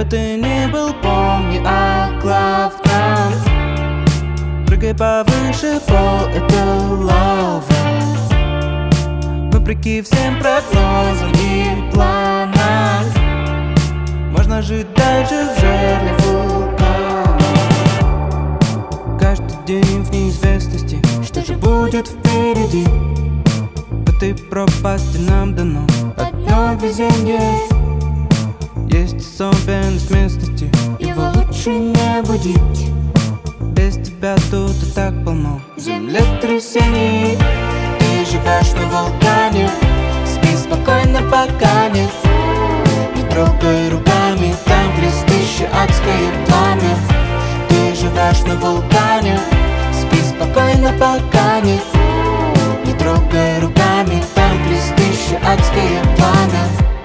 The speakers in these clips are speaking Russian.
ты не был, помни о главном. Прыгай повыше, пол — это лава. Вопреки всем прогнозам и планам, можно жить даже в жерле вулкана. Каждый день в неизвестности, что же будет впереди. В этой пропасти нам дано одно везение. Есть особенность местности, его лучше не будить. без тебя тут и так полно Землетрясений. Ты живешь на вулкане, Спи спокойно, пока нет. не трогай руками, там блестящее адское пламя. Ты живешь на вулкане. Спи спокойно, пока нет. Не трогай руками, там блестящее адское пламя.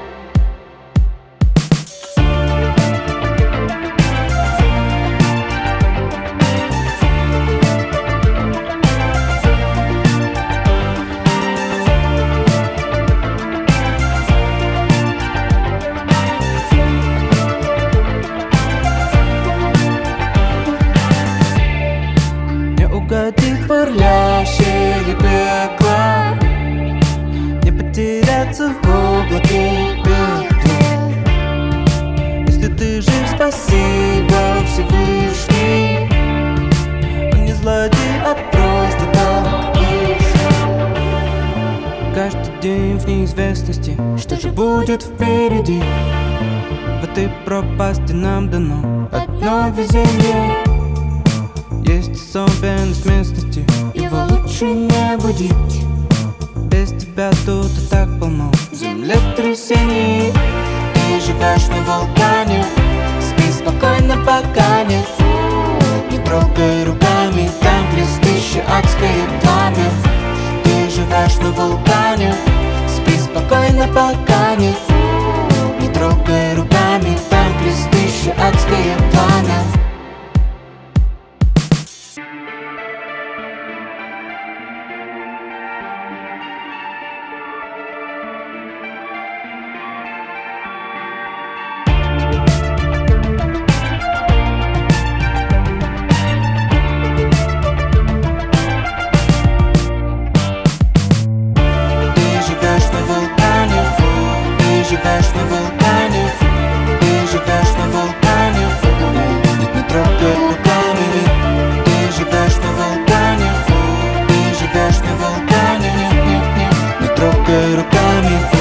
Угодить в бурлящее пекло, не потеряться в облаке пепла. Если ты жив, спасибо Всевышний. Он не злодей, а просто так вышло. Каждый день в неизвестности, Что же будет впереди. в этой пропасти нам дано Одно везение. Есть особенность местности, Его лучше не будить. без тебя тут и так полно Землетрясений. Ты живешь на вулкане, Спи спокойно, пока нет. не трогай руками, там блестящее адское пламя. Ты живешь на вулкане. Спи спокойно, пока нет. Не трогай руками, там блестящее адское пламя. Живешь на вулкане, ты живешь на вулкане, не трогай руками. Ты живешь на вулкане, ты живешь на вулкане, не трогай руками.